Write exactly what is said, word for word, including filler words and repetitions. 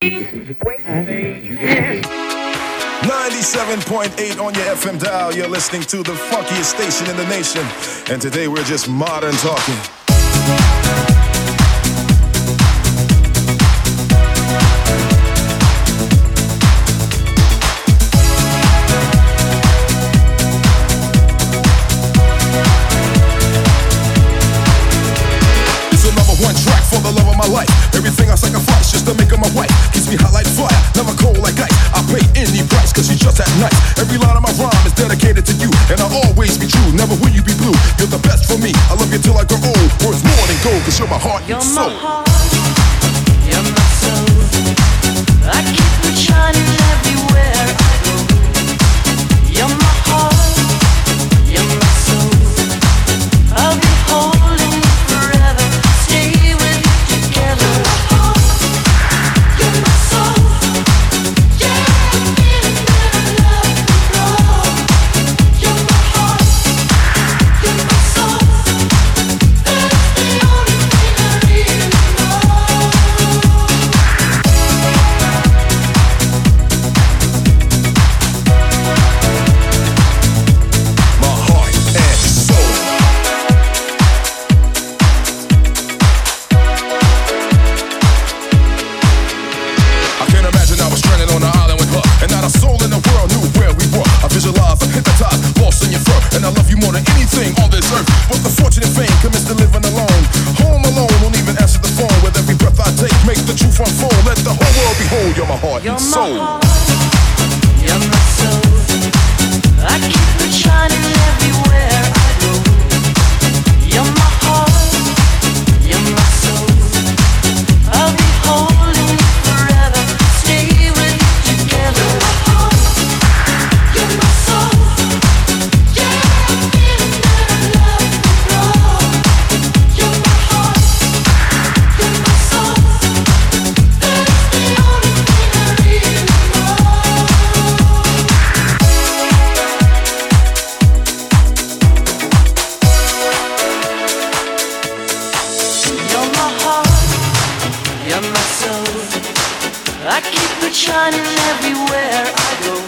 ninety-seven point eight on your F M dial. You're listening to the funkiest station in the nation. And today we're just modern talking. For the love of my life, everything I sacrifice just to make her my wife. Keeps me hot like fire, never cold like ice. I pay any price, cause she's just that nice. Every line of my rhyme is dedicated to you, and I'll always be true, never will you be blue. You're the best for me, I love you till I grow old. Worth more than gold, cause you're my heart and soul. You're my heart, you're my soul. I keep it shining everywhere I go. You're my heart, you're my soul. I'll be holding you forever. Stay with you together. You're my soul. Yeah, I'm feeling that I love you, Lord. You're my heart. You're my soul. That's the only thing I really know. My heart and soul. I can't imagine I was stranded on an island with her, and not a soul in the world knew where we were. I visualized, I'm hypnotized, lost in your fur, and I love you more than anything on this earth. But the fortunate fame commits to living alone. Home alone, won't even answer the phone. With every breath I take, make the truth unfold. Let the whole world behold, you're my heart You're and my soul. heart, you're my soul. I keep it shining everywhere I go. You're my heart, you're my soul. I'll be holding you forever. Stay with you together. You're my soul. Yeah, I'm feeling that I love you, Lord. You're my heart, you're my soul. That's the only thing I really know. You're my heart, you're my soul. I keep it shining everywhere I go.